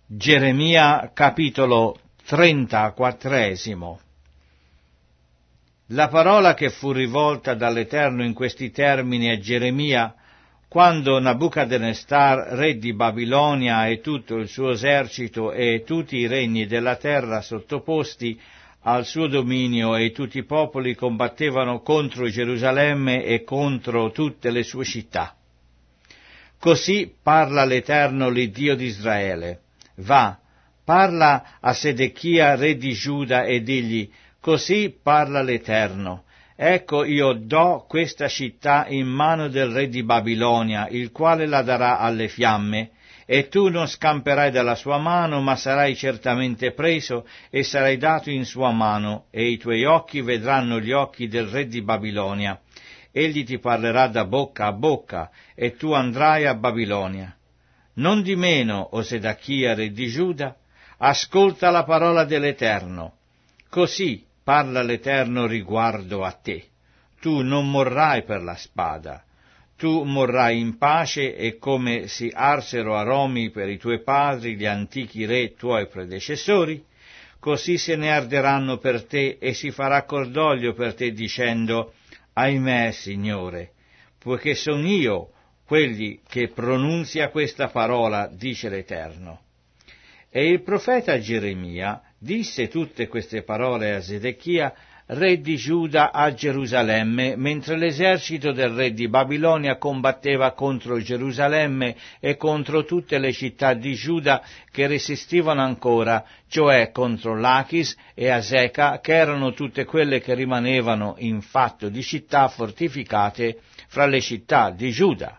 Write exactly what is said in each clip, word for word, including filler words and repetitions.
Geremia capitolo trentaquattresimo. La parola che fu rivolta dall'Eterno in questi termini a Geremia quando Nabucodonosor, re di Babilonia, e tutto il suo esercito e tutti i regni della terra sottoposti al suo dominio e tutti i popoli combattevano contro Gerusalemme e contro tutte le sue città. Così parla l'Eterno, l'Iddio di Israele. Va, parla a Sedechia, re di Giuda, e digli: così parla l'Eterno. Ecco, io do questa città in mano del re di Babilonia, il quale la darà alle fiamme, e tu non scamperai dalla sua mano, ma sarai certamente preso e sarai dato in sua mano, e i tuoi occhi vedranno gli occhi del re di Babilonia. Egli ti parlerà da bocca a bocca, e tu andrai a Babilonia. Non di meno, o Sedechia, re di Giuda, ascolta la parola dell'Eterno. Così parla l'Eterno riguardo a te. Tu non morrai per la spada. Tu morrai in pace, e come si arsero a Romi per i tuoi padri, gli antichi re tuoi predecessori, così se ne arderanno per te, e si farà cordoglio per te, dicendo: ahimè, Signore, poiché son io quelli che pronunzia questa parola, dice l'Eterno. E il profeta Geremia disse tutte queste parole a Sedechia, re di Giuda, a Gerusalemme, mentre l'esercito del re di Babilonia combatteva contro Gerusalemme e contro tutte le città di Giuda che resistivano ancora, cioè contro Lachis e Aseca, che erano tutte quelle che rimanevano in fatto di città fortificate fra le città di Giuda.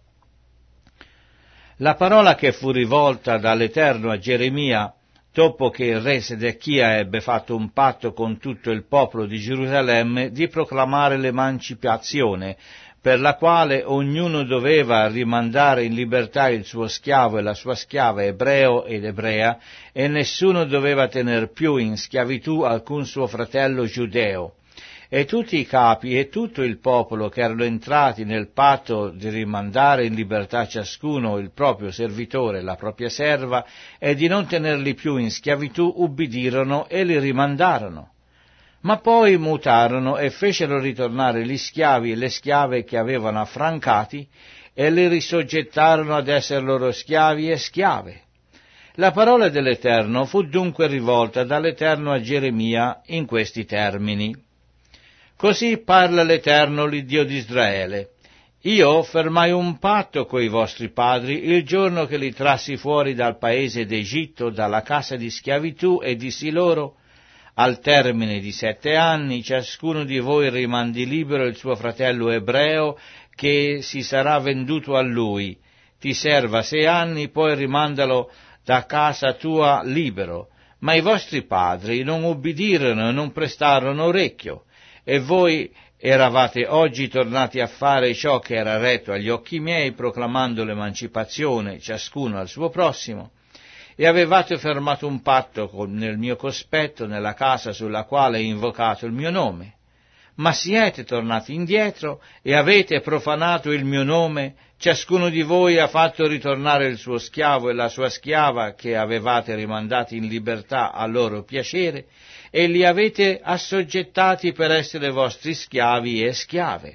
La parola che fu rivolta dall'Eterno a Geremia, dopo che il re Sedechia ebbe fatto un patto con tutto il popolo di Gerusalemme di proclamare l'emancipazione, per la quale ognuno doveva rimandare in libertà il suo schiavo e la sua schiava, ebreo ed ebrea, e nessuno doveva tener più in schiavitù alcun suo fratello giudeo. E tutti i capi e tutto il popolo che erano entrati nel patto di rimandare in libertà ciascuno il proprio servitore e la propria serva, e di non tenerli più in schiavitù, ubbidirono e li rimandarono. Ma poi mutarono e fecero ritornare gli schiavi e le schiave che avevano affrancati, e li risoggettarono ad essere loro schiavi e schiave. La parola dell'Eterno fu dunque rivolta dall'Eterno a Geremia in questi termini. Così parla l'Eterno, l'Iddio di Israele. Io fermai un patto coi vostri padri il giorno che li trassi fuori dal paese d'Egitto, dalla casa di schiavitù, e dissi loro: al termine di sette anni ciascuno di voi rimandi libero il suo fratello ebreo che si sarà venduto a lui. Ti serva sei anni, poi rimandalo da casa tua libero. Ma i vostri padri non ubbidirono e non prestarono orecchio. E voi eravate oggi tornati a fare ciò che era retto agli occhi miei, proclamando l'emancipazione ciascuno al suo prossimo, e avevate fermato un patto con, nel mio cospetto, nella casa sulla quale è invocato il mio nome. Ma siete tornati indietro e avete profanato il mio nome, ciascuno di voi ha fatto ritornare il suo schiavo e la sua schiava che avevate rimandati in libertà a loro piacere, e li avete assoggettati per essere vostri schiavi e schiave.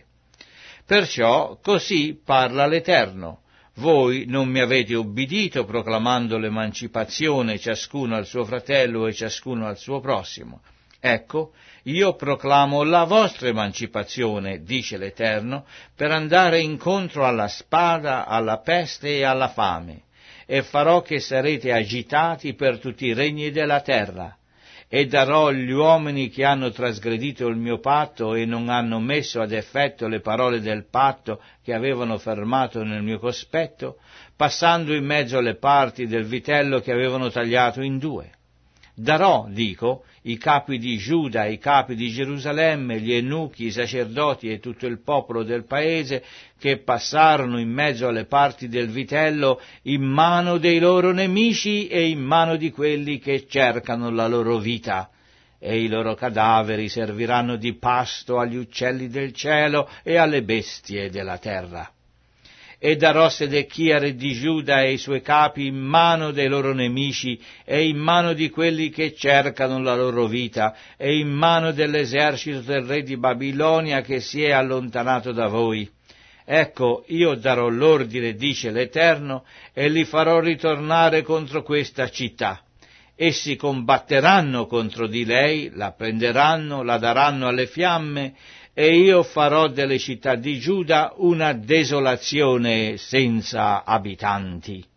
Perciò così parla l'Eterno: voi non mi avete ubbidito proclamando l'emancipazione ciascuno al suo fratello e ciascuno al suo prossimo. Ecco, io proclamo la vostra emancipazione, dice l'Eterno, per andare incontro alla spada, alla peste e alla fame, e farò che sarete agitati per tutti i regni della terra. E darò gli uomini che hanno trasgredito il mio patto e non hanno messo ad effetto le parole del patto che avevano fermato nel mio cospetto, passando in mezzo alle parti del vitello che avevano tagliato in due. Darò, dico, i capi di Giuda, i capi di Gerusalemme, gli eunuchi, i sacerdoti e tutto il popolo del paese che passarono in mezzo alle parti del vitello in mano dei loro nemici e in mano di quelli che cercano la loro vita, e i loro cadaveri serviranno di pasto agli uccelli del cielo e alle bestie della terra. e darò Sedechia re di Giuda e i suoi capi in mano dei loro nemici e in mano di quelli che cercano la loro vita e in mano dell'esercito del re di Babilonia che si è allontanato da voi. Ecco, io darò l'ordine, dice l'Eterno, e li farò ritornare contro questa città. Essi combatteranno contro di lei, la prenderanno, la daranno alle fiamme, e io farò delle città di Giuda una desolazione senza abitanti.